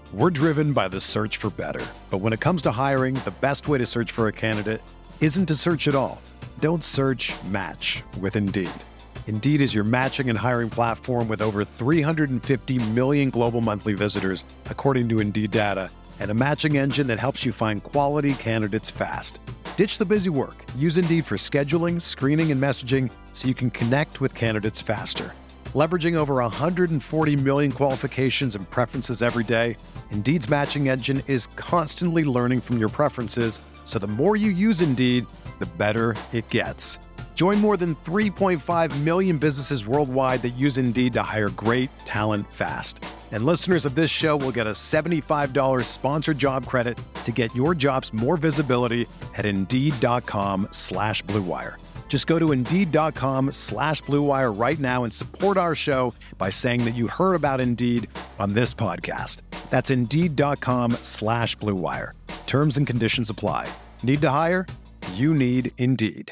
We're driven by the search for better. But when it comes to hiring, the best way to search for a candidate isn't to search at all. Don't search, match with Indeed. Indeed is your matching and hiring platform with over 350 million global monthly visitors, according to Indeed data, and a matching engine that helps you find quality candidates fast. Ditch the busy work. Use Indeed for scheduling, screening, and messaging so you can connect with candidates faster. Leveraging over 140 million qualifications and preferences every day, Indeed's matching engine is constantly learning from your preferences, so the more you use Indeed, the better it gets. Join more than 3.5 million businesses worldwide that use Indeed to hire great talent fast. And listeners of this show will get a $75 sponsored job credit to get your jobs more visibility at Indeed.com/Blue Wire. Just go to Indeed.com/Blue Wire right now and support our show by saying that you heard about Indeed on this podcast. That's Indeed.com/Blue Wire. Terms and conditions apply. Need to hire? You need Indeed.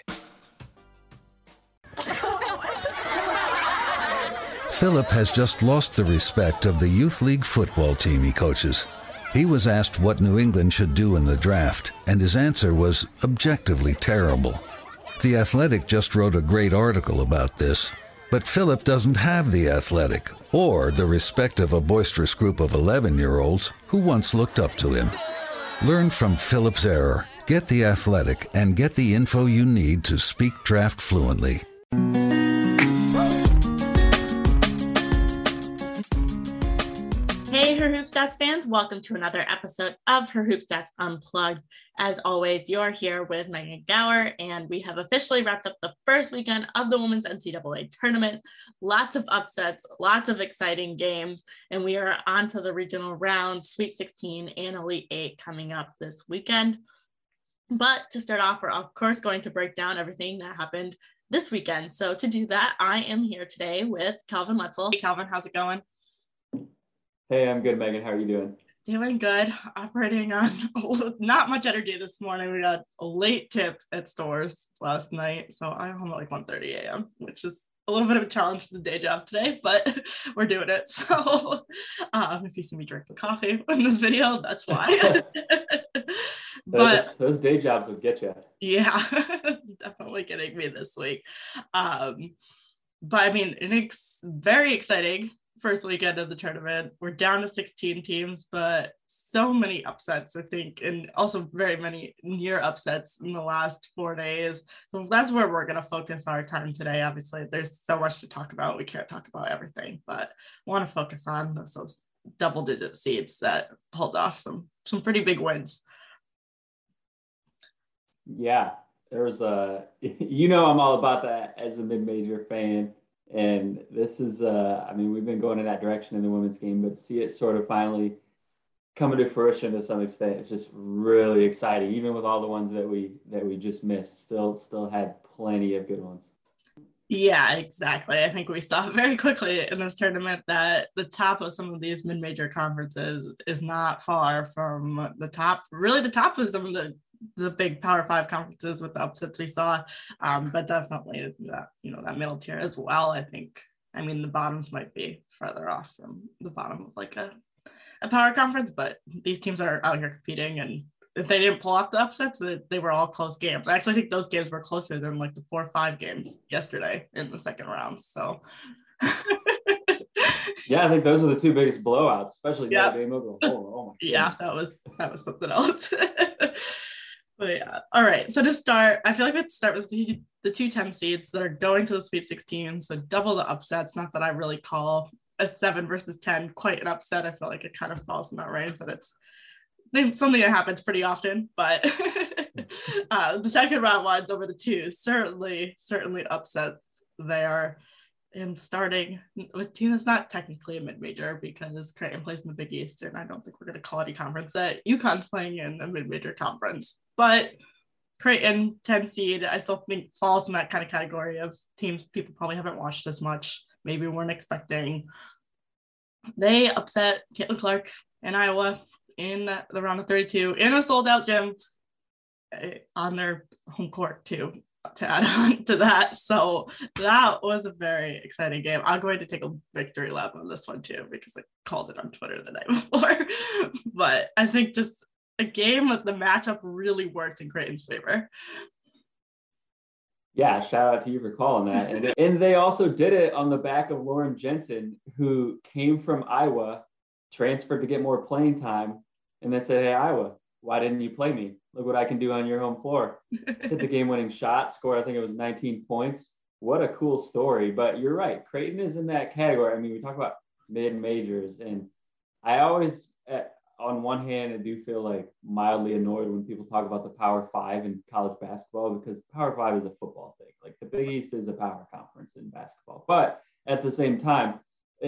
Philip has just lost the respect of the youth league football team he coaches. He was asked what New England should do in the draft, and his answer was objectively terrible. The Athletic just wrote a great article about this, but Philip doesn't have The Athletic or the respect of a boisterous group of 11-year-olds who once looked up to him. Learn from Philip's error. Get The Athletic and get the info you need to speak draft fluently. Hey, Her Hoop Stats fans, welcome to another episode of Her Hoop Stats Unplugged. As always, you're here with Megan Gower, and we have officially wrapped up the first weekend of the Women's NCAA Tournament. Lots of upsets, lots of exciting games, and we are on to the regional rounds, Sweet 16 and Elite 8 coming up this weekend. But to start off, we're of course going to break down everything that happened this weekend. So to do that, I am here today with Calvin Wetzel. Hey, Calvin, how's it going? Hey, I'm good, Megan. How are you doing? Doing good. Operating on not much energy this morning. We got a late tip at stores last night, so I'm home at like 1:30 a.m., which is a little bit of a challenge to the day job today, but we're doing it. So if you see me drinking coffee in this video, that's why. Those day jobs will get you. Yeah, definitely getting me this week. But I mean, it's very exciting. First weekend of the tournament. We're down to 16 teams, but so many upsets, I think, and also very many near upsets in the last 4 days. So that's where we're going to focus our time today. Obviously, there's so much to talk about. We can't talk about everything, but want to focus on those double-digit seeds that pulled off some pretty big wins. Yeah, there's I'm all about that as a mid-major fan. And this is, we've been going in that direction in the women's game, but to see it sort of finally coming to fruition to some extent, it's just really exciting. Even with all the ones that we just missed, still had plenty of good ones. Yeah, exactly. I think we saw very quickly in this tournament that the top of some of these mid-major conferences is not far from the top. Really, the top of some of the big Power 5 conferences with the upsets we saw, but definitely that middle tier as well. The bottoms might be further off from the bottom of like a power conference, but these teams are out here competing, and if they didn't pull off the upsets, they were all close games. I actually think those games were closer than like the 4 or 5 games yesterday in the second round. So yeah, I think those are the two biggest blowouts, especially Notre Dame Oklahoma. Oh my yeah, that was something else. But yeah. All right. So to start, I feel like we'd start with the 2 10 seeds that are going to the Sweet 16. So double the upsets. Not that I really call a 7 versus 10 quite an upset. I feel like it kind of falls in that range that it's something that happens pretty often. But the second round ones over the 2 certainly upsets there. And starting with a team that's not technically a mid-major because Creighton plays in the Big East, and I don't think we're going to call any conference that UConn's playing in a mid-major conference. But Creighton, 10 seed, I still think falls in that kind of category of teams people probably haven't watched as much, maybe weren't expecting. They upset Caitlin Clark in Iowa in the round of 32 in a sold-out gym on their home court too. to add on to that. So that was a very exciting game. I'm going to take a victory lap on this one too, because I called it on Twitter the night before. But I think just a game that the matchup really worked in Creighton's favor. Yeah, shout out to you for calling that. And they also did it on the back of Lauren Jensen, who came from Iowa, transferred to get more playing time, and then said, hey, Iowa, why didn't you play me? Look what I can do on your home floor. Hit the game-winning shot, scored, I think it was 19 points. What a cool story. But you're right, Creighton is in that category. I mean, we talk about mid-majors, and I always, on one hand, I do feel like mildly annoyed when people talk about the Power Five in college basketball, because the Power Five is a football thing. Like the Big East is a power conference in basketball. But at the same time,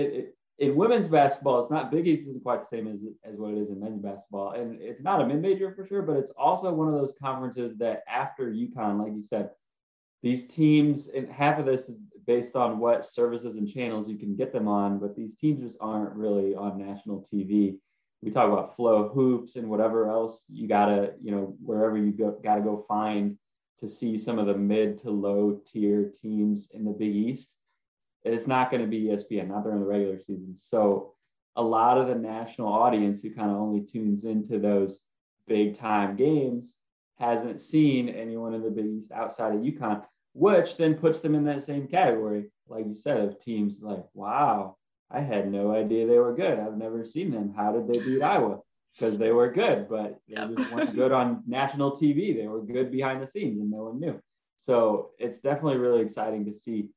in women's basketball, it's not, Big East isn't quite the same as what it is in men's basketball. And it's not a mid-major for sure, but it's also one of those conferences that after UConn, like you said, these teams, and half of this is based on what services and channels you can get them on, but these teams just aren't really on national TV. We talk about Flow Hoops and whatever else you gotta, wherever you go, gotta go find to see some of the mid to low tier teams in the Big East. It's not going to be ESPN, not during the regular season. So a lot of the national audience who kind of only tunes into those big time games hasn't seen anyone in the Big East outside of UConn, which then puts them in that same category, like you said, of teams like, wow, I had no idea they were good. I've never seen them. How did they beat Iowa? Because they were good, but they just weren't good on national TV. They were good behind the scenes and no one knew. So it's definitely really exciting to see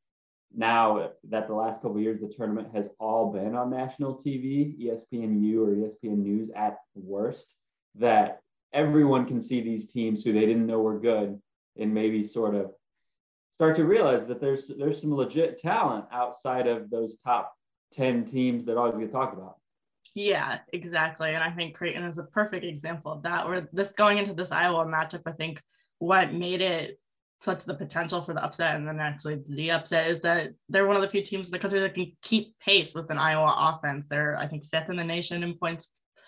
now that the last couple of years, the tournament has all been on national TV, ESPNU or ESPN News at worst, that everyone can see these teams who they didn't know were good and maybe sort of start to realize that there's some legit talent outside of those top 10 teams that always get talked about. Yeah, exactly. And I think Creighton is a perfect example of that, where this going into this Iowa matchup, I think what made it such the potential for the upset and then actually the upset is that they're one of the few teams in the country that can keep pace with an Iowa offense. They're, I think, 5th in the nation in points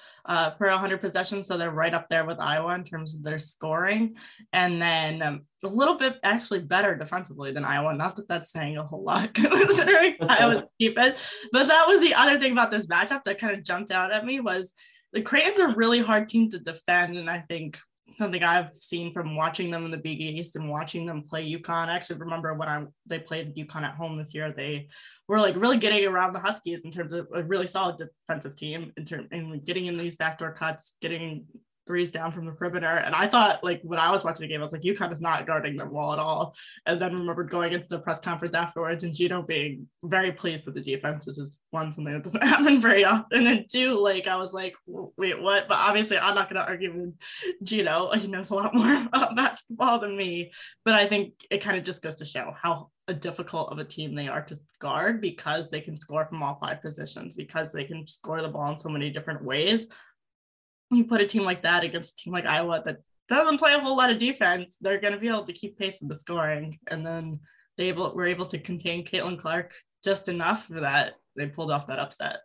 per 100 possessions. So they're right up there with Iowa in terms of their scoring. And then a little bit actually better defensively than Iowa. Not that that's saying a whole lot considering Iowa's defense. But that was the other thing about this matchup that kind of jumped out at me was the Creighton's a really hard team to defend. And I think something I've seen from watching them in the Big East and watching them play UConn. I actually remember when they played UConn at home this year, they were like really getting around the Huskies in terms of a really solid defensive team and getting in these backdoor cuts, getting threes down from the perimeter. And I thought, like, when I was watching the game, I was like, UConn is not guarding them well at all. And then remembered going into the press conference afterwards and Gino being very pleased with the defense, which is one, something that doesn't happen very often. And two, like, I was like, wait, what? But obviously I'm not going to argue with Gino. He knows a lot more about basketball than me. But I think it kind of just goes to show how difficult of a team they are to guard, because they can score from all 5 positions, because they can score the ball in so many different ways. You put a team like that against a team like Iowa that doesn't play a whole lot of defense, they're going to be able to keep pace with the scoring. And then were able to contain Caitlin Clark just enough for that they pulled off that upset.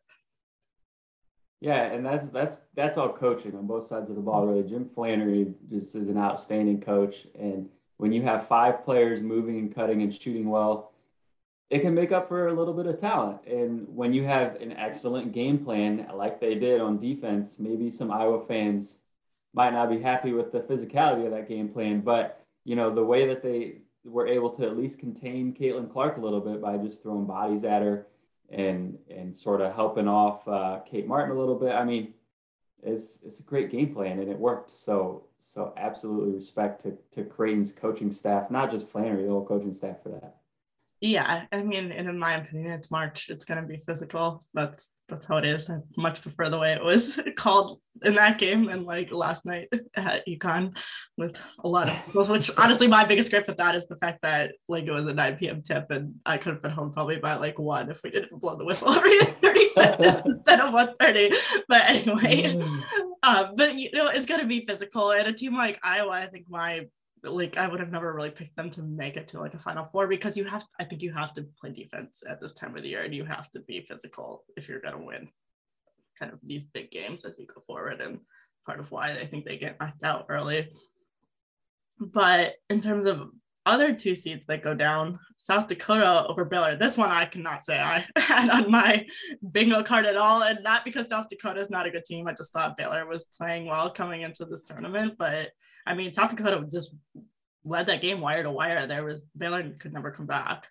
Yeah, and that's all coaching on both sides of the ball, really. Jim Flannery just is an outstanding coach. And when you have 5 players moving and cutting and shooting well, it can make up for a little bit of talent. And when you have an excellent game plan, like they did on defense, maybe some Iowa fans might not be happy with the physicality of that game plan, but the way that they were able to at least contain Caitlin Clark a little bit by just throwing bodies at her and sort of helping off Kate Martin a little bit. I mean, it's a great game plan and it worked. So absolutely respect to Creighton's coaching staff, not just Flannery, the whole coaching staff for that. Yeah, I mean, and in my opinion, it's March. It's going to be physical. That's how it is. I much prefer the way it was called in that game than like last night at UConn with a lot of people, which honestly, my biggest gripe with that is the fact that like it was a 9 p.m. tip and I could have been home probably by like 1 if we didn't blow the whistle every 30 seconds instead of 1:30. But anyway, but it's going to be physical. And a team like Iowa, I think I would have never really picked them to make it to like a Final Four, because I think you have to play defense at this time of the year and you have to be physical if you're going to win kind of these big games as you go forward, and part of why I think they get knocked out early. But in terms of other 2 seeds that go down, South Dakota over Baylor. This one I cannot say I had on my bingo card at all. And not because South Dakota is not a good team. I just thought Baylor was playing well coming into this tournament. But I mean, South Dakota just led that game wire to wire. Baylor could never come back.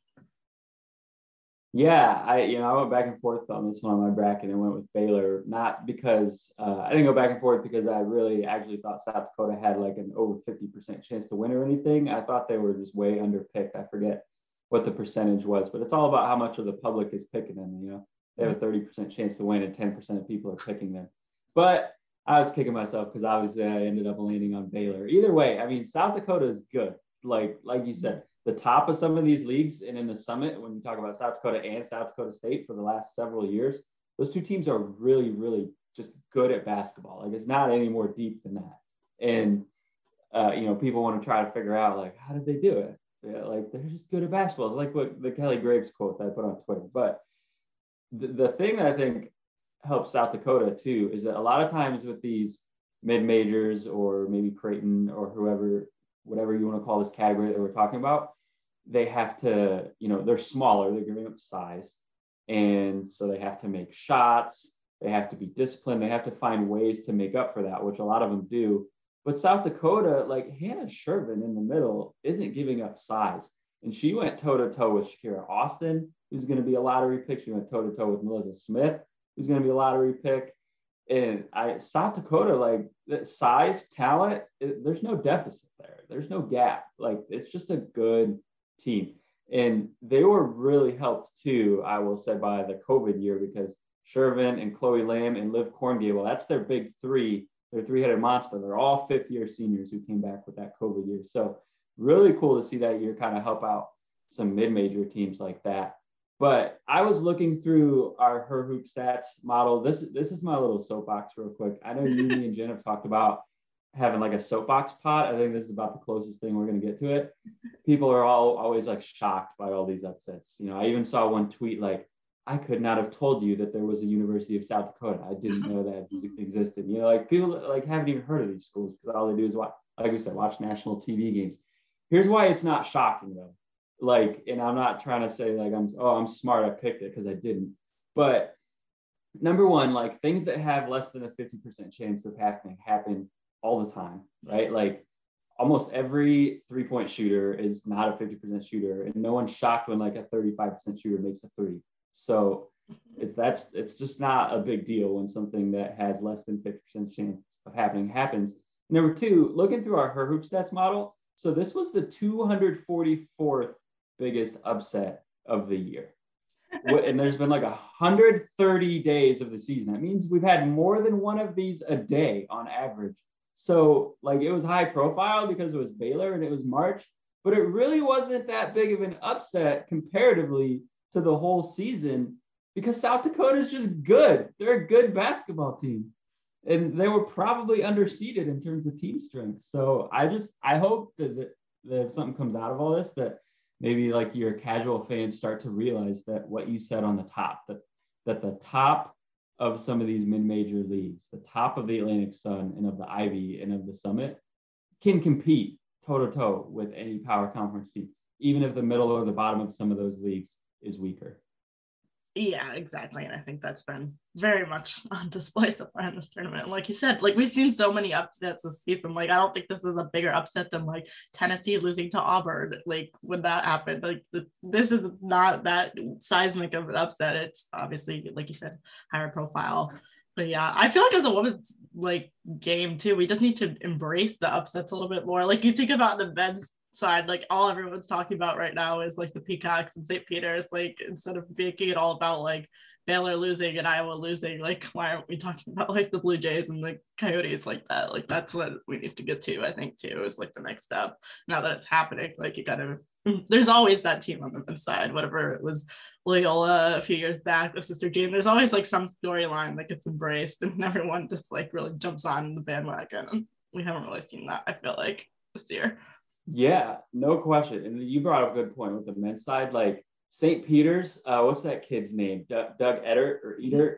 Yeah, I went back and forth on this one on my bracket and went with Baylor, not because I didn't go back and forth because I really actually thought South Dakota had like an over 50% chance to win or anything. I thought they were just way underpicked. I forget what the percentage was, but it's all about how much of the public is picking them. They have a 30% chance to win and 10% of people are picking them. But I was kicking myself because obviously I ended up landing on Baylor. Either way, I mean, South Dakota is good. Like you said, the top of some of these leagues and in the Summit, when you talk about South Dakota and South Dakota State for the last several years, those two teams are really, really just good at basketball. Like it's not any more deep than that. And, people want to try to figure out like, how did they do it? Yeah, like they're just good at basketball. It's like what the Kelly Graves quote that I put on Twitter. But the thing that I think helps South Dakota too, is that a lot of times with these mid-majors or maybe Creighton or whatever you want to call this category that we're talking about, they have to, they're smaller, they're giving up size. And so they have to make shots, they have to be disciplined, they have to find ways to make up for that, which a lot of them do. But South Dakota, like Hannah Shervin in the middle, isn't giving up size. And she went toe-to-toe with Shakira Austin, who's going to be a lottery pick. She went toe-to-toe with Melissa Smith, who's going to be a lottery pick. And South Dakota, like size, talent, there's no deficit there. There's no gap. Like it's just a good team. And they were really helped too, I will say, by the COVID year, because Shervin and Chloe Lamb and Liv Korngable, that's their big three, their three-headed monster. They're all fifth-year seniors who came back with that COVID year. So really cool to see that year kind of help out some mid-major teams like that. But I was looking through our Her Hoop Stats model. This is my little soapbox real quick. I know me and Jen have talked about having like a soapbox pot. I think this is about the closest thing we're going to get to it. People are always like shocked by all these upsets. I even saw one tweet like, I could not have told you that there was a University of South Dakota. I didn't know that existed. Like people like haven't even heard of these schools because all they do is watch, like we said, watch national TV games. Here's why it's not shocking though. Like, and I'm not trying to say like I'm smart, I picked it, because I didn't. But number one, like things that have less than a 50% chance of happening happen all the time, right? Like almost every 3-point shooter is not a 50% shooter, and no one's shocked when like a 35% shooter makes a three. So it's just not a big deal when something that has less than 50% chance of happening happens. Number two, looking through our Her Hoop Stats model, so this was the 244th biggest upset of the year. And there's been like 130 days of the season. That means we've had more than one of these a day on average. So like it was high profile because it was Baylor and it was March, but it really wasn't that big of an upset comparatively to the whole season because South Dakota is just good. They're a good basketball team. And they were probably underseeded in terms of team strength. So I hope that if something comes out of all this, that maybe like your casual fans start to realize that what you said on the top, that the top of some of these mid-major leagues, the top of the Atlantic Sun and of the Ivy and of the Summit can compete toe-to-toe with any power conference team, even if the middle or the bottom of some of those leagues is weaker. Yeah, exactly. And I think that's been very much on display so far in this tournament. Like you said, like we've seen so many upsets this season. Like I don't think this is a bigger upset than like Tennessee losing to Auburn. Like when that happened, like this is not that seismic of an upset. It's obviously, like you said, higher profile. But yeah, I feel like as a women's like game too, we just need to embrace the upsets a little bit more. Like you think about the men's side, like all everyone's talking about right now is like the Peacocks and St. Peter's, like instead of making it all about like Baylor losing and Iowa losing, like why aren't we talking about like the Blue Jays and the Coyotes like that? Like that's what we need to get to, I think too, is like the next step. Now that it's happening, like you gotta, there's always that team on the men's side, whatever it was Loyola a few years back, the Sister Jean, there's always like some storyline that gets embraced and everyone just like really jumps on the bandwagon, and we haven't really seen that, I feel like, this year. Yeah, no question. And you brought up a good point with the men's side. Like St. Peter's, what's that kid's name? Doug Edert,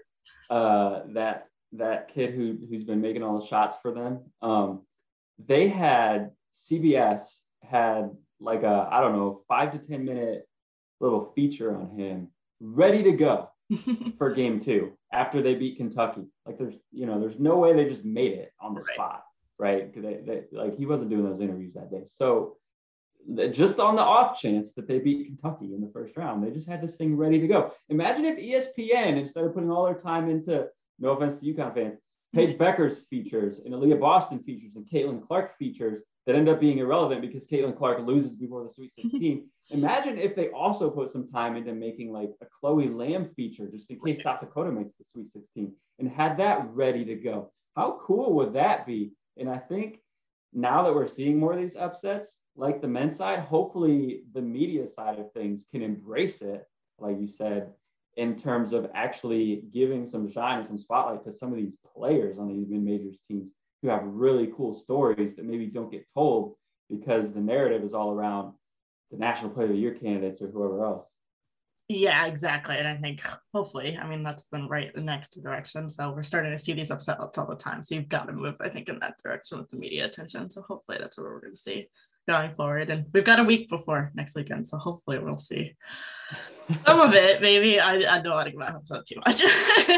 that kid who's been making all the shots for them. CBS had like a, I don't know, 5 to 10 minute little feature on him, ready to go for game 2 after they beat Kentucky. Like there's no way they just made it on the spot, right? They like he wasn't doing those interviews that day. So just on the off chance that they beat Kentucky in the first round, they just had this thing ready to go. Imagine if ESPN, instead of putting all their time into, no offense to UConn fans, Paige Becker's features and Aaliyah Boston features and Caitlin Clark features that end up being irrelevant because Caitlin Clark loses before the Sweet 16. Imagine if they also put some time into making like a Chloe Lamb feature just in case South Dakota makes the Sweet 16 and had that ready to go. How cool would that be? And I think now that we're seeing more of these upsets, like the men's side, hopefully the media side of things can embrace it, like you said, in terms of actually giving some shine and some spotlight to some of these players on these mid-majors teams who have really cool stories that maybe don't get told because the narrative is all around the National Player of the Year candidates or whoever else. Yeah, exactly. And I think hopefully, I mean, that's been right the next direction. So we're starting to see these upsets all the time. So you've got to move, I think, in that direction with the media attention. So hopefully that's what we're going to see going forward. And we've got a week before next weekend. So hopefully we'll see some of it. Maybe I don't want to give my hopes up too much.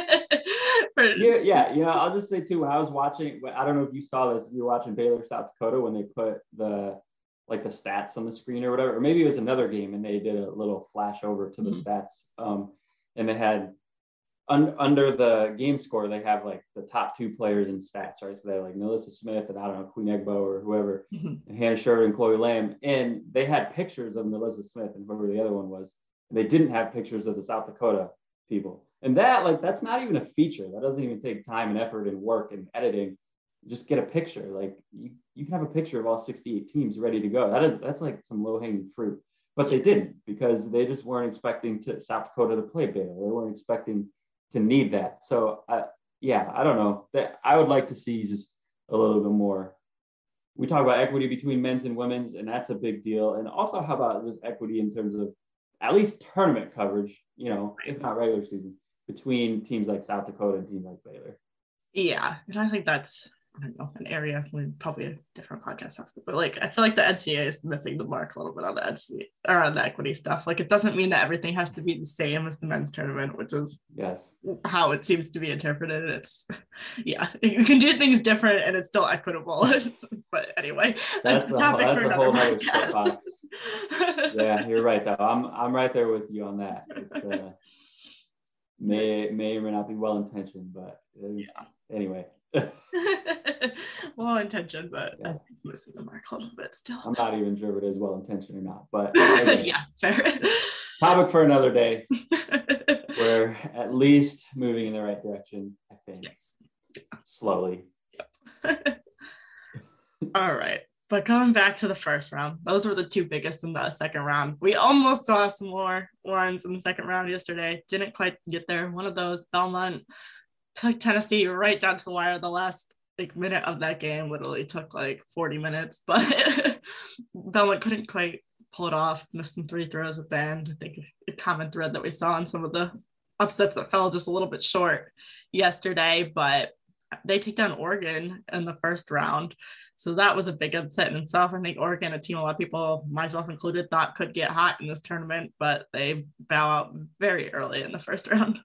Yeah. You know, I'll just say too, when I was watching, I don't know if you saw this, if you were watching Baylor, South Dakota, when they put the stats on the screen or whatever, or maybe it was another game and they did a little flash over to the stats. And they had under the game score, they have like the top 2 players in stats, right? So they have like Melissa Smith and I don't know, Queen Egbo or whoever, and Hannah Sherwood and Chloe Lamb. And they had pictures of Melissa Smith and whoever the other one was. And they didn't have pictures of the South Dakota people. And that's not even a feature. That doesn't even take time and effort and work and editing. Just get a picture. Like you can have a picture of all 68 teams ready to go. That's like some low-hanging fruit. But they didn't because they just weren't expecting South Dakota to play Baylor. They weren't expecting to need that. So I don't know. That I would like to see just a little bit more. We talk about equity between men's and women's, and that's a big deal. And also, how about just equity in terms of at least tournament coverage, you know, if not regular season, between teams like South Dakota and teams like Baylor. Yeah, and I think that's, I don't know, an area we probably a different podcast after, but like I feel like the NCAA is missing the mark a little bit on the NCAA or on the equity stuff. Like it doesn't mean that everything has to be the same as the men's tournament, which is how it seems to be interpreted. It's you can do things different and it's still equitable. But anyway, that's a whole other soapbox. Yeah, you're right though. I'm right there with you on that. It's may or may not be well intentioned, but anyway. Well intentioned, but I think missing the mark a little bit still. I'm not even sure if it is well intentioned or not, but yeah, fair. Topic for another day. We're at least moving in the right direction, I think. Yes. Slowly. Yep. All right. But going back to the first round, those were the 2 biggest in the second round. We almost saw some more ones in the second round yesterday. Didn't quite get there. One of those, Belmont took Tennessee right down to the wire. The last minute of that game literally took 40 minutes, but Belmont couldn't quite pull it off. Missed some 3 throws at the end. I think a common thread that we saw in some of the upsets that fell just a little bit short yesterday, but they take down Oregon in the first round. So that was a big upset in itself. I think Oregon, a team a lot of people, myself included, thought could get hot in this tournament, but they bow out very early in the first round.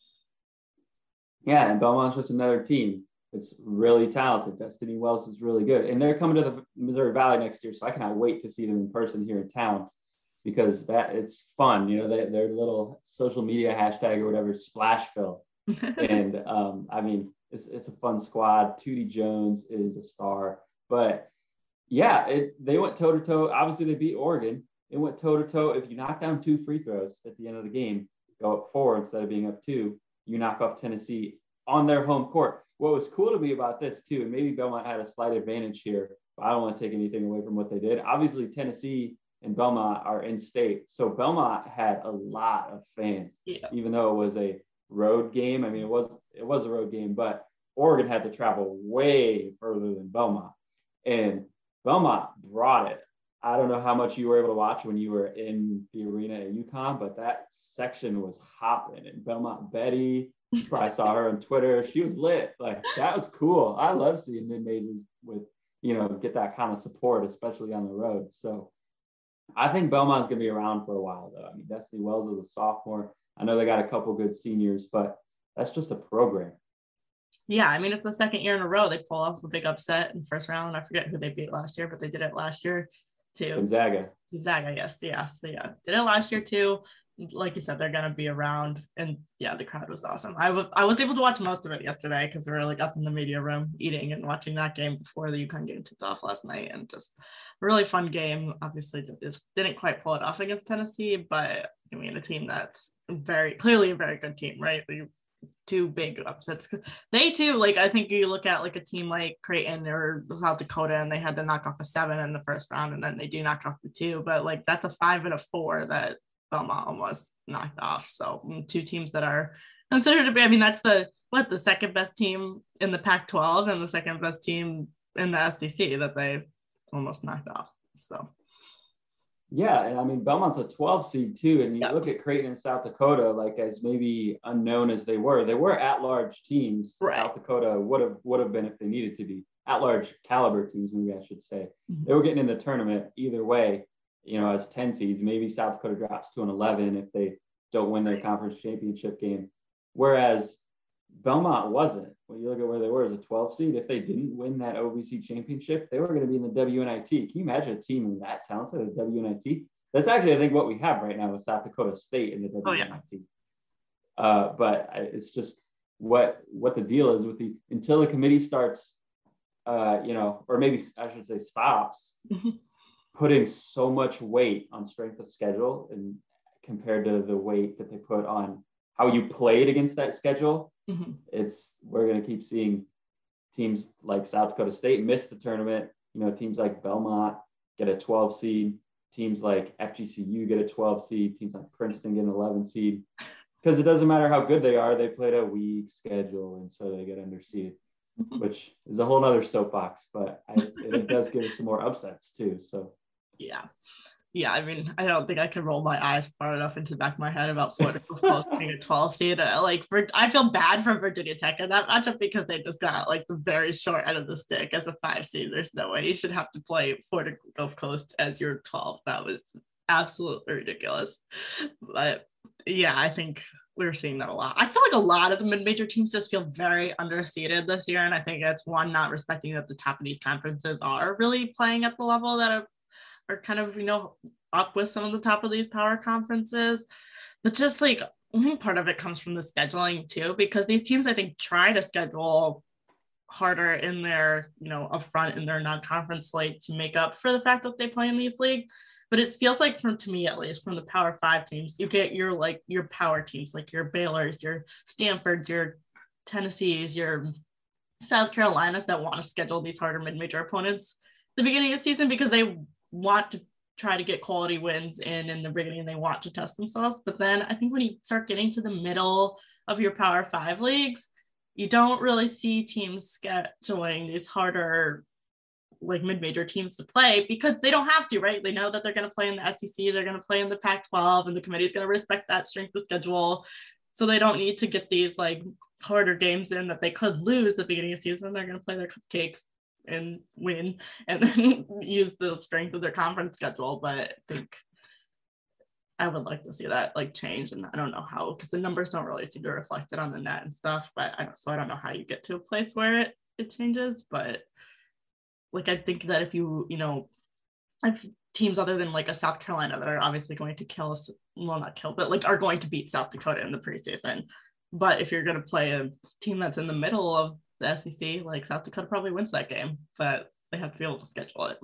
Yeah, and Belmont's just another team. It's really talented. Destiny Wells is really good. And they're coming to the Missouri Valley next year, so I cannot wait to see them in person here in town because it's fun. You know, their little social media hashtag or whatever, Splashville. And I mean, it's a fun squad. Tootie Jones is a star. But yeah, they went toe-to-toe. Obviously, they beat Oregon. It went toe-to-toe. If you knock down 2 free throws at the end of the game, go up 4 instead of being up 2, you knock off Tennessee on their home court. What was cool to me about this too, and maybe Belmont had a slight advantage here, but I don't want to take anything away from what they did. Obviously, Tennessee and Belmont are in state. So Belmont had a lot of fans, even though it was a road game. I mean, it was a road game, but Oregon had to travel way further than Belmont. And Belmont brought it. I don't know how much you were able to watch when you were in the arena at UConn, but that section was hopping. And Belmont Betty, I saw her on Twitter. She was lit. Like, that was cool. I love seeing mid-majors with, get that kind of support, especially on the road. So I think Belmont's going to be around for a while, though. I mean, Destiny Wells is a sophomore. I know they got a couple good seniors, but that's just a program. Yeah, I mean, it's the second year in a row they pull off a big upset in first round. I forget who they beat last year, but they did it last year too. Gonzaga, yes. Yeah. So yeah, did it last year too. Like you said, they're gonna be around, and yeah, the crowd was awesome. I was able to watch most of it yesterday because we were like up in the media room eating and watching that game before the UConn game took off last night, and just a really fun game. Obviously, just didn't quite pull it off against Tennessee, but I mean, a team that's very clearly a very good team, right? Two big upsets. They too, like I think you look at like a team like Creighton or South Dakota, and they had to knock off a 7 in the first round, and then they do knock off the 2, but like that's a 5 and a 4 that Belmont almost knocked off. So two teams that are considered to be, I mean, that's the second best team in the Pac-12 and the second best team in the SEC that they almost knocked off. So yeah, and I mean Belmont's a 12 seed too, and you look at Creighton and South Dakota, like as maybe unknown as they were at-large teams. Right. South Dakota would have been if they needed to be at-large caliber teams, maybe I should say. Mm-hmm. They were getting in the tournament either way, as 10 seeds. Maybe South Dakota drops to an 11 if they don't win their conference championship game, whereas Belmont wasn't. When you look at where they were as a 12 seed, if they didn't win that OVC championship, they were going to be in the WNIT. Can you imagine a team that talented at WNIT? That's actually, I think, what we have right now with South Dakota State in the WNIT. But it's just what the deal is with until the committee starts, or maybe I should say stops putting so much weight on strength of schedule and compared to the weight that they put on how you played against that schedule. Mm-hmm. We're going to keep seeing teams like South Dakota State miss the tournament. Teams like Belmont get a 12 seed. Teams like FGCU get a 12 seed. Teams like Princeton get an 11 seed. Because it doesn't matter how good they are, they played a weak schedule, and so they get underseeded, which is a whole other soapbox. But it does give us some more upsets too. So yeah, I mean, I don't think I could roll my eyes far enough into the back of my head about Florida being a 12 seed. I feel bad for Virginia Tech in that matchup because they just got like the very short end of the stick as a 5 seed. There's no way you should have to play Florida Gulf Coast as your 12. That was absolutely ridiculous. But yeah, I think we're seeing that a lot. I feel like a lot of the mid-major teams just feel very underseeded this year, and I think it's one, not respecting that the top of these conferences are really playing at the level that are kind of, up with some of the top of these power conferences. But just like, I think part of it comes from the scheduling too, because these teams, I think, try to schedule harder in their, upfront in their non-conference slate to make up for the fact that they play in these leagues. But it feels like, to me at least, from the Power 5 teams, you get your power teams, like your Baylors, your Stanfords, your Tennessees, your South Carolinas that want to schedule these harder mid-major opponents at the beginning of the season because they want to try to get quality wins in the beginning and they want to test themselves. But then I think when you start getting to the middle of your Power 5 leagues, you don't really see teams scheduling these harder like mid-major teams to play because they don't have to, right? They know that they're going to play in the SEC, they're going to play in the Pac-12, and the committee is going to respect that strength of schedule. So they don't need to get these like harder games in that they could lose at the beginning of the season. They're going to play their cupcakes and win and then use the strength of their conference schedule. But I think I would like to see that like change, and I don't know how, because the numbers don't really seem to reflect it on the net and stuff, but I don't know how you get to a place where it changes. But like I think that if if teams other than like a South Carolina that are obviously going to kill us, well, not kill, but like are going to beat South Dakota in the preseason, but if you're going to play a team that's in the middle of the SEC, like South Dakota probably wins that game, but they have to be able to schedule it.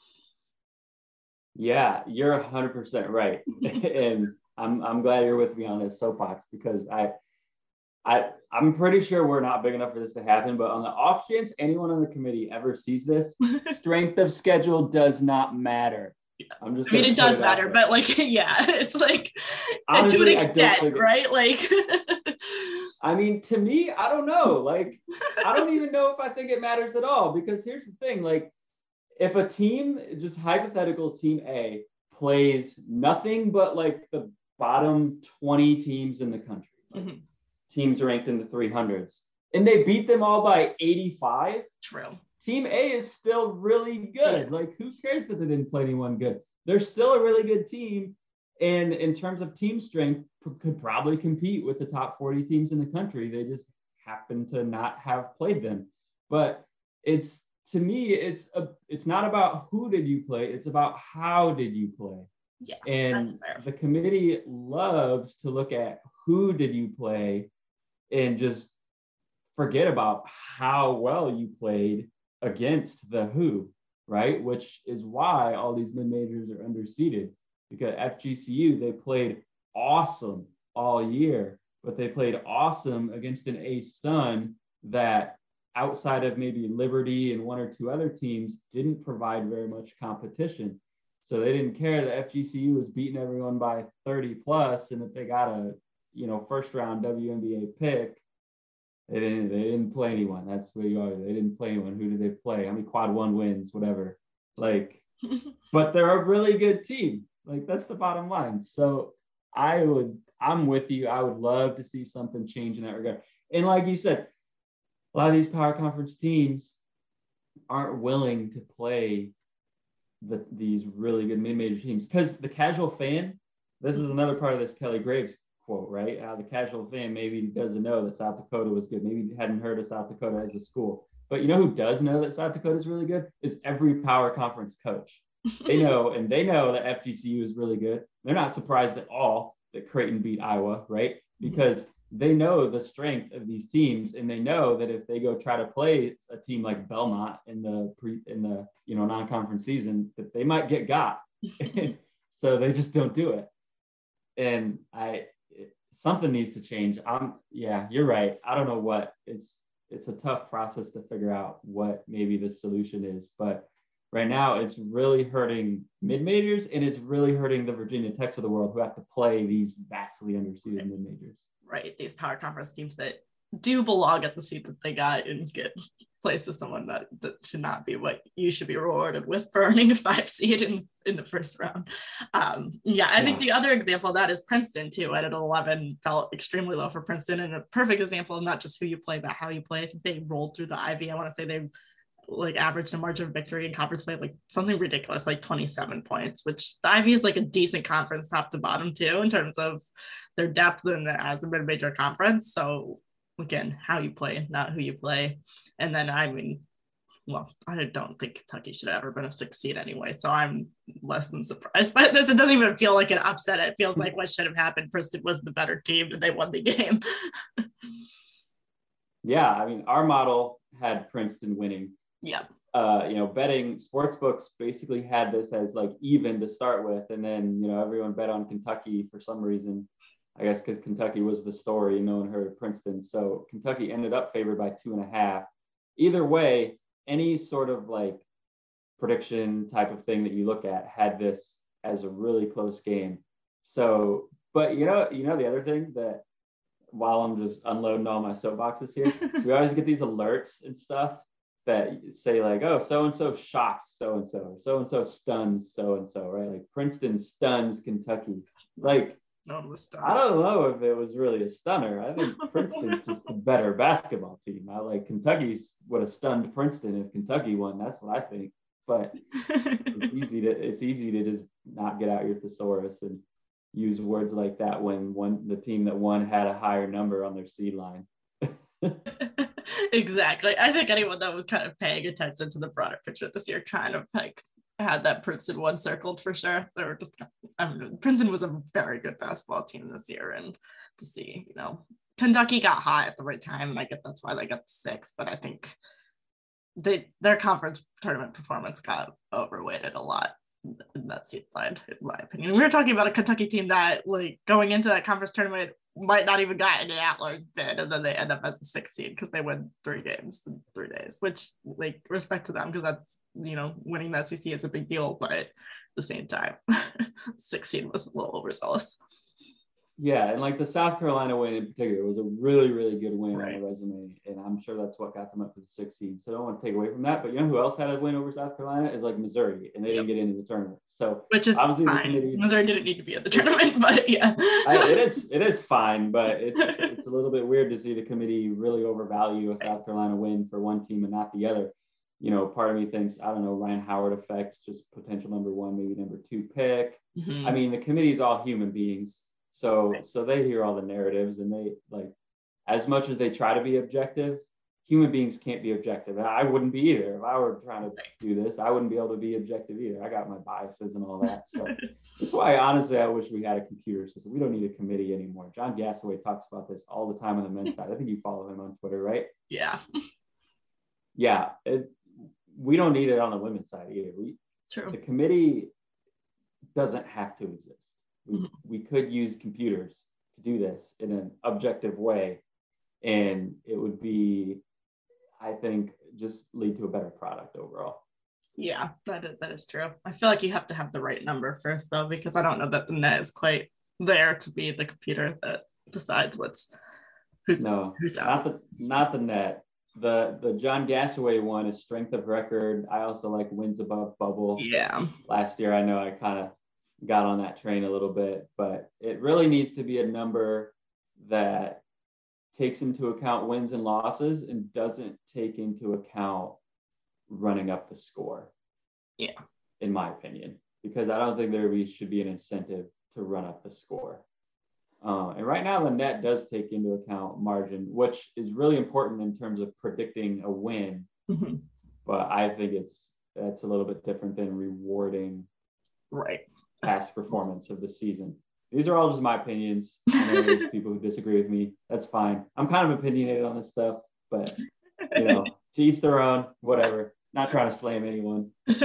Yeah, you're 100% right. And I'm glad you're with me on this soapbox because I'm pretty sure we're not big enough for this to happen, but on the off chance anyone on the committee ever sees this, strength of schedule does not matter. It does matter, but like, yeah, it's like honestly, to an extent, right? Like, I mean, to me, I don't know. Like, I don't even know if I think it matters at all, because here's the thing, like, if a team, just hypothetical team A, plays nothing but like the bottom 20 teams in the country, like, teams ranked in the 300s, and they beat them all by 85. True. Team A is still really good. Like, who cares that they didn't play anyone good? they're still a really good team. And in terms of team strength, could probably compete with the top 40 teams in the country. They just happen to not have played them. But to me, it's not about who did you play, it's about how did you play. Yeah, and the committee loves to look at who did you play and just forget about how well you played against the who, right? Which is why all these mid-majors are underseeded, because FGCU, they played awesome all year, but they played awesome against an A-Sun that, outside of maybe Liberty and one or two other teams, didn't provide very much competition. So they didn't care that FGCU was beating everyone by 30 plus, and that they got a first round WNBA pick. They didn't play anyone. That's where you are. They didn't play anyone. Who did they play? How many quad one wins? Whatever. Like, but they're a really good team. Like, that's the bottom line. So I'm with you. I would love to see something change in that regard. And like you said, a lot of these power conference teams aren't willing to play these really good mid-major teams, because the casual fan, this is another part of this Kelly Graves quote, right? The casual fan maybe doesn't know that South Dakota was good. Maybe hadn't heard of South Dakota as a school. But you know who does know that South Dakota is really good? Is every power conference coach. They know, and they know that FGCU is really good. They're not surprised at all that Creighton beat Iowa, right? Because they know the strength of these teams, and they know that if they go try to play a team like Belmont in the non-conference season, that they might get got. So they just don't do it. And something needs to change. You're right. I don't know what. It's a tough process to figure out what maybe the solution is, but right now it's really hurting mid-majors, and it's really hurting the Virginia Techs of the world, who have to play these vastly underseeded mid-majors. Right, these power conference teams that do belong at the seat that they got and get placed with someone that should not be what you should be rewarded with for earning a 5 seed in the first round. I think the other example of that is Princeton too. At 11 felt extremely low for Princeton, and a perfect example of not just who you play but how you play. I think they rolled through the Ivy. I want to say they like averaged a margin of victory in conference play like something ridiculous, like 27 points, which the Ivy is like a decent conference top to bottom too in terms of their depth and as a mid-major conference. So again, how you play, not who you play. And then I don't think Kentucky should have ever been a 6 seed anyway, so I'm less than surprised by this. It doesn't even feel like an upset. It feels like what should have happened. Princeton was the better team and they won the game. Yeah, I mean, our model had Princeton winning. Yeah. Betting sports books basically had this as like even to start with, and then everyone bet on Kentucky for some reason. I guess because Kentucky was the story, no one heard of Princeton. So Kentucky ended up favored by 2.5. Either way, any sort of like prediction type of thing that you look at had this as a really close game. So, but the other thing that, while I'm just unloading all my soapboxes here, we always get these alerts and stuff that say like, oh, so-and-so shocks so-and-so, or so-and-so stuns so-and-so, right? Like Princeton stuns Kentucky. Like, I don't know if it was really a stunner. I think Princeton's just a better basketball team. Kentucky would have stunned Princeton if Kentucky won. That's what I think. But it's easy to just not get out your thesaurus and use words like that when the team that won had a higher number on their seed line. Exactly. I think anyone that was kind of paying attention to the broader picture this year kind of like had that Princeton one circled for sure. They were just, Princeton was a very good basketball team this year, and to see, Kentucky got hot at the right time, and I get that's why they got the 6, but I think their conference tournament performance got overweighted a lot in that seed line, in my opinion. We were talking about a Kentucky team that, like, going into that conference tournament might not even got into that large bid, and then they end up as a 6 seed because they win 3 games in 3 days, which, like, respect to them, because that's, winning the SEC is a big deal, but at the same time 6 seed was a little overzealous. Yeah, and like the South Carolina win in particular was a really, really good win on the resume, and I'm sure that's what got them up to the 6 seed. So I don't want to take away from that, but who else had a win over South Carolina is like Missouri, and they didn't get into the tournament. So which is fine. Missouri didn't need to be at the tournament, but yeah, it is fine, but it's a little bit weird to see the committee really overvalue a South Carolina win for one team and not the other. part of me thinks, I don't know, Ryan Howard effect, just potential number 1, maybe number 2 pick. Mm-hmm. I mean, the committee is all human beings. So they hear all the narratives, and they, like, as much as they try to be objective, human beings can't be objective. And I wouldn't be either. If I were trying to do this, I wouldn't be able to be objective either. I got my biases and all that. So that's why, honestly, I wish we had a computer system. We don't need a committee anymore. John Gassaway talks about this all the time on the men's side. I think you follow him on Twitter, right? Yeah. Yeah. We don't need it on the women's side either. True. The committee doesn't have to exist. We could use computers to do this in an objective way, and it would be, I think, just lead to a better product overall. Yeah, that is true. I feel like you have to have the right number first, though, because I don't know that the net is quite there to be the computer that decides who's out. Not the net. The John Gassaway one is strength of record. I also like wins above bubble. Yeah. Last year, I know I kind of got on that train a little bit, but it really needs to be a number that takes into account wins and losses and doesn't take into account running up the score. Yeah. In my opinion, because I don't think there should be an incentive to run up the score. And right now the net does take into account margin, which is really important in terms of predicting a win. Mm-hmm. But I think that's a little bit different than rewarding past performance of the season. These are all just my opinions. I know there's people who disagree with me. That's fine. I'm kind of opinionated on this stuff, but to each their own, whatever. Not trying to slam anyone.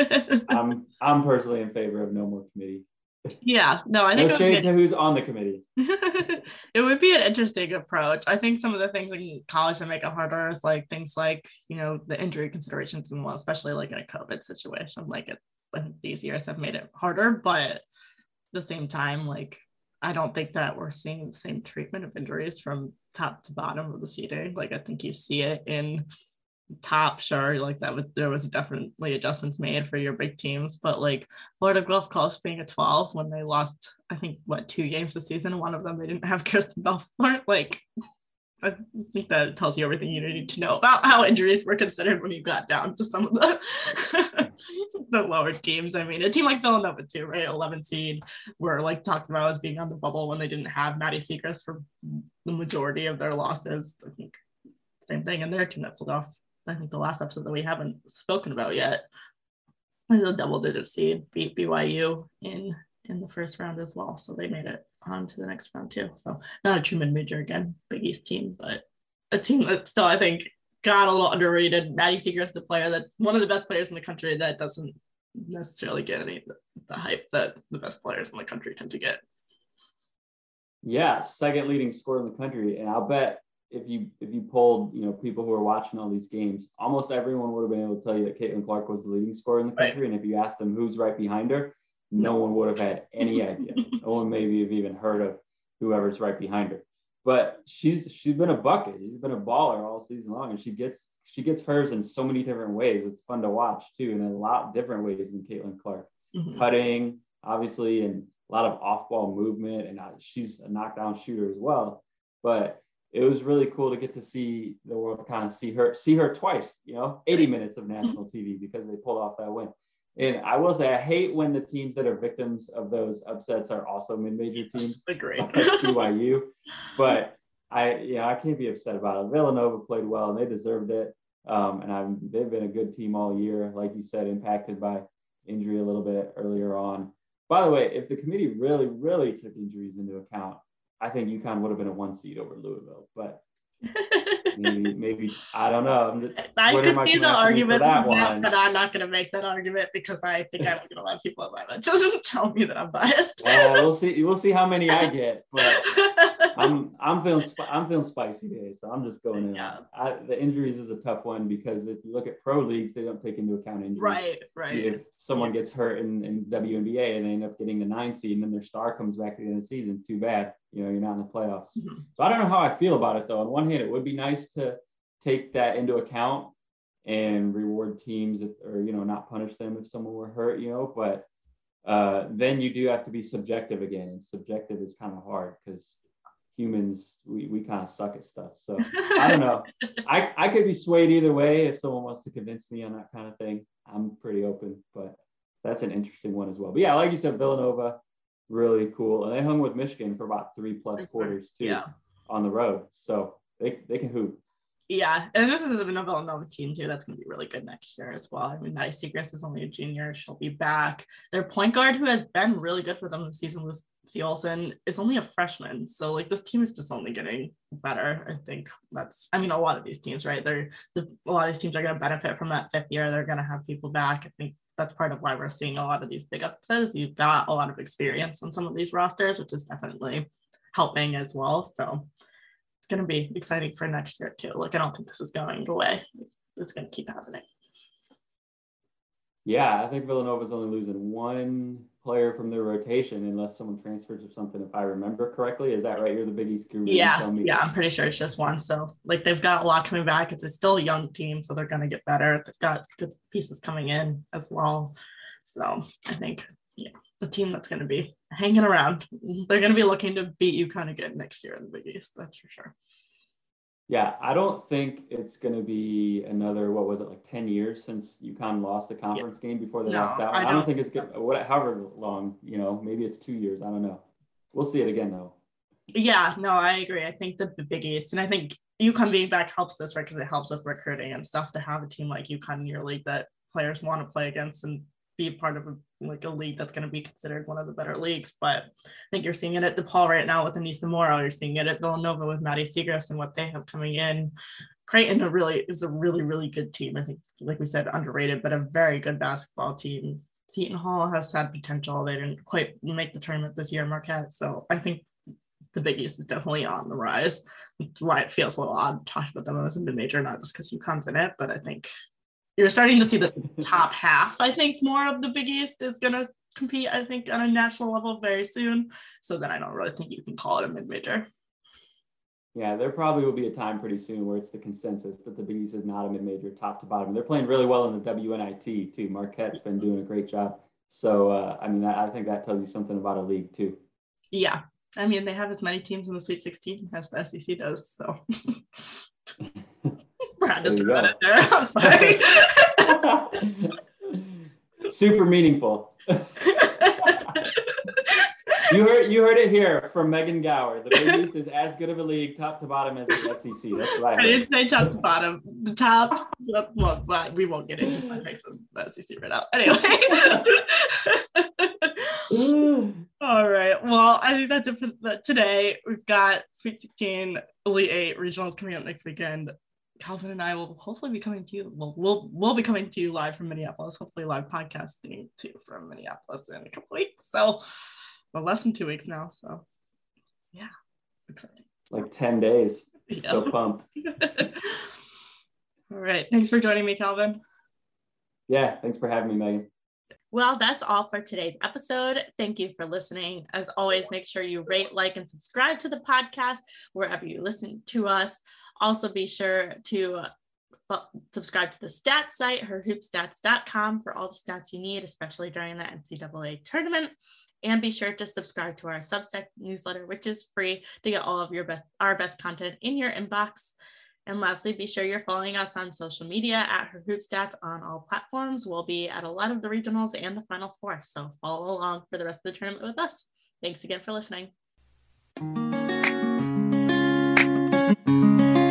I'm personally in favor of no more committee. Yeah, no, I think no shade to who's on the committee. It would be an interesting approach. I think some of the things in college that make it harder is like things like, the injury considerations and especially like in a COVID situation. Like I think these years have made it harder, but at the same time, like I don't think that we're seeing the same treatment of injuries from top to bottom of the seeding. Like I think you see it in top, sure, like there was definitely adjustments made for your big teams, but like Florida Gulf Coast being a 12 when they lost, I think 2 games this season, one of them they didn't have Kirsten Belfort. Like I think that tells you everything you need to know about how injuries were considered when you got down to some of the the lower teams. I mean, a team like Villanova too, right? 11 seed were like talked about as being on the bubble when they didn't have Maddie Seacrest for the majority of their losses. I think same thing in their team that pulled off, I think the last episode that we haven't spoken about yet, the double-digit seed beat BYU in the first round as well. So they made it on to the next round too. So not a true mid-major again, Big East team, but a team that still, I think, got a little underrated. Maddie Seacrest, the player that's one of the best players in the country that doesn't necessarily get any the hype that the best players in the country tend to get. Yeah, second leading scorer in the country. And I'll bet if you polled, people who are watching all these games, almost everyone would have been able to tell you that Caitlin Clark was the leading scorer in the country. Right. And if you asked them who's right behind her, no one would have had any idea. No one maybe have even heard of whoever's right behind her. But she's been a bucket. She's been a baller all season long, and she gets hers in so many different ways. It's fun to watch too, in a lot different ways than Caitlin Clark. Mm-hmm. Cutting, obviously, and a lot of off-ball movement, and she's a knockdown shooter as well. But it was really cool to get to see the world kind of see her twice, 80 minutes of national TV because they pulled off that win. And I will say, I hate when the teams that are victims of those upsets are also mid-major teams. Agree. Like BYU. But I can't be upset about it. Villanova played well and they deserved it. And they've been a good team all year, like you said, impacted by injury a little bit earlier on. By the way, if the committee really, really took injuries into account, I think UConn would have been a 1 seed over Louisville, but maybe I don't know. I could see the argument for that, but I'm not going to make that argument because I think I'm going to let people about that. Doesn't tell me that I'm biased. We'll see. We'll see how many I get, but I'm feeling spicy today, so I'm just going in. Yeah. The injuries is a tough one because if you look at pro leagues, they don't take into account injuries. Right. If someone gets hurt in WNBA and they end up getting the 9 seed, and then their star comes back at the end of the season, too bad. You're not in the playoffs. Mm-hmm. So I don't know how I feel about it though. On one hand, it would be nice to take that into account and reward teams or not punish them if someone were hurt, but then you do have to be subjective again. And subjective is kind of hard because humans, we kind of suck at stuff. So I don't know. I could be swayed either way if someone wants to convince me on that kind of thing. I'm pretty open, but that's an interesting one as well. But yeah, like you said, Villanova, really cool. And they hung with Michigan for about 3+ quarters too on the road. So they can hoop. Yeah, and this is a Villanova team too that's going to be really good next year as well. I mean, Maddie Siegrist is only a junior; she'll be back. Their point guard, who has been really good for them this season, Lucy Olsen, is only a freshman. So like this team is just only getting better. I think a lot of these teams, right? A lot of these teams are going to benefit from that 5th year. They're going to have people back. I think that's part of why we're seeing a lot of these big upsets. You've got a lot of experience on some of these rosters, which is definitely helping as well. So it's going to be exciting for next year too. Like, I don't think this is going away. It's going to keep happening. Yeah, I think Villanova's only losing one player from their rotation unless someone transfers or something, if I remember correctly. Is that right? You're the Big East guru. Yeah, I'm pretty sure it's just one. So like they've got a lot coming back. It's still a young team, so they're going to get better. They've got good pieces coming in as well. So I think, the team that's going to be hanging around, they're going to be looking to beat UConn again next year in the Big East. That's for sure. Yeah, I don't think it's going to be another, 10 years since UConn lost a conference game before they lost that one. I don't think it's good. However long, maybe it's 2 years. I don't know. We'll see it again though. Yeah, no, I agree. I think the Big East, and I think UConn being back helps this, right? Because it helps with recruiting and stuff to have a team like UConn in your league that players want to play against and be part of a league that's going to be considered one of the better leagues. But I think you're seeing it at DePaul right now with Anissa Morrow. You're seeing it at Villanova with Maddie Siegrist and what they have coming in. Creighton is a really, really good team. I think, like we said, underrated, but a very good basketball team. Seton Hall has had potential. They didn't quite make the tournament this year, Marquette. So I think the Big East is definitely on the rise. That's why it feels a little odd talking about them as a mid-major, not just because UConn's in it, but I think you're starting to see the top half. I think more of the Big East is going to compete, I think, on a national level very soon. So then I don't really think you can call it a mid-major. Yeah, there probably will be a time pretty soon where it's the consensus that the Big East is not a mid-major top to bottom. They're playing really well in the WNIT too. Marquette's been doing a great job. So, I think that tells you something about a league too. Yeah. I mean, they have as many teams in the Sweet 16 as the SEC does. So Brandon threw that in there. I'm sorry. Super meaningful. You heard it here from Megan Gower. The Big East is as good of a league, top to bottom, as the SEC. That's what I didn't say top to bottom. The top. Well, we won't get into my picks of the SEC right now. Anyway. All right. Well, I think that's it for today. We've got Sweet 16, Elite 8 regionals coming up next weekend. Calvin and I will hopefully be coming to you. We'll be coming to you live from Minneapolis. Hopefully, live podcasting too from Minneapolis in a couple weeks. So, well, less than 2 weeks now. So, yeah, exciting. Like 10 days. Yeah. So pumped. All right. Thanks for joining me, Calvin. Yeah. Thanks for having me, Megan. Well, that's all for today's episode. Thank you for listening. As always, make sure you rate, like, and subscribe to the podcast wherever you listen to us. Also, be sure to subscribe to the stats site, herhoopstats.com, for all the stats you need, especially during the NCAA tournament. And be sure to subscribe to our Substack newsletter, which is free, to get all of our best content in your inbox. And lastly, be sure you're following us on social media at herhoopstats on all platforms. We'll be at a lot of the regionals and the Final Four, so follow along for the rest of the tournament with us. Thanks again for listening.